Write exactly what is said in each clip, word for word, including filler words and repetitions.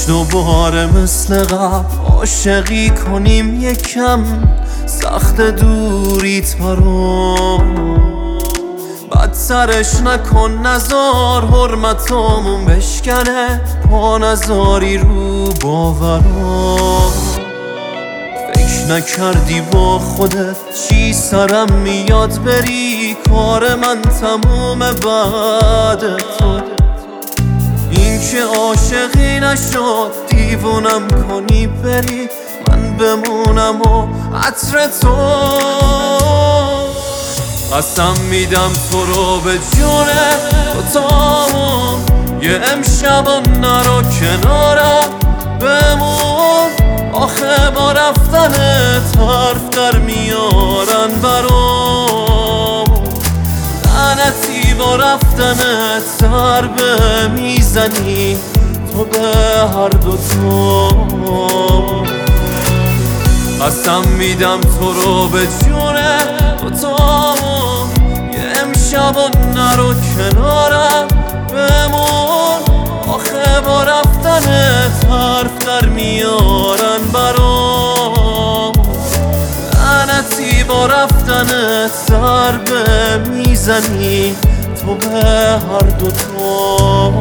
دوباره مثل قبل عاشقی کنیم یکم، سخت دوریت برام بد سرش نکن، نزار حرمتامون بشکنه، پا نزاری رو باورام. فکر نکردی با خودت چی سرم میاد بری، کار من تموم بعد تو. این که عاشقی نشد دیوونم کنی بری، من بمونم و عطر تو. قسم میدم تو رو به جونه تو تامون، یه امشبا نرو کنارم بمون. آخه با رفتنت حرف در میارن برام، لعنتی با رفتنت ضربه میزنی تو به هر دوتا. قسم میدم تو رو به جونه تو تامون، یه امشبا نرو کنارم بمون. آخه با رفتنت حرف در میارن برام، لعنتی با رفتنت ضربه میزنی تو به هر دوتا.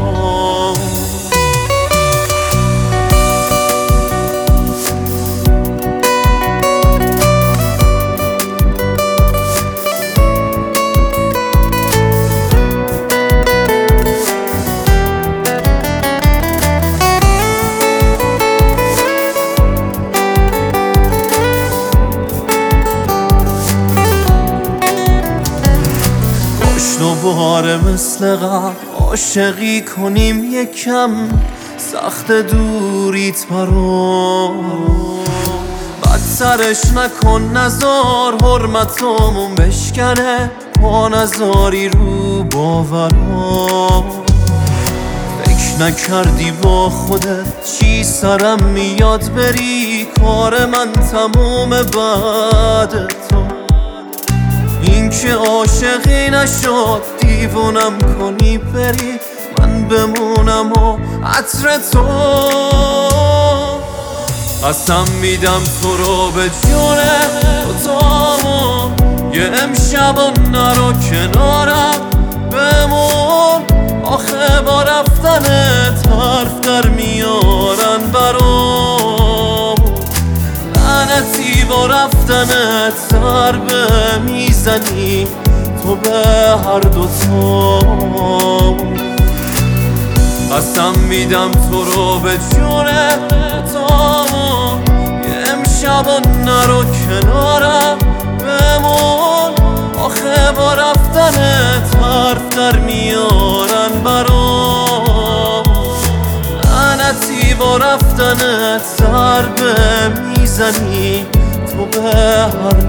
دوباره مثل قبل عاشقی کنیم یکم، سخت دوریت برام بد سرش نکن، نزار حرمتامون بشکنه، پا نزاری رو باورام. فکر نکردی با خودت چی سرم میاد بری، کار من تموم بعد تو. این که عاشقی نشد دیوونم کنی بری، من بمونم و عطر تو. قسم میدم تو رو به جونه تو تامون، یه امشبا نرو کنارم بمون. آخه با رفتنت حرف در میارن برام، لعنتی با رفتنت ضربه میزنی تو به هر دوتا. قسم میدم تو رو به جونه تو تامون، یه امشبا نرو کنارم بمون. آخه با رفتنت حرف در میارن برام، لعنتی با رفتنت ضربه میزنی تو به هر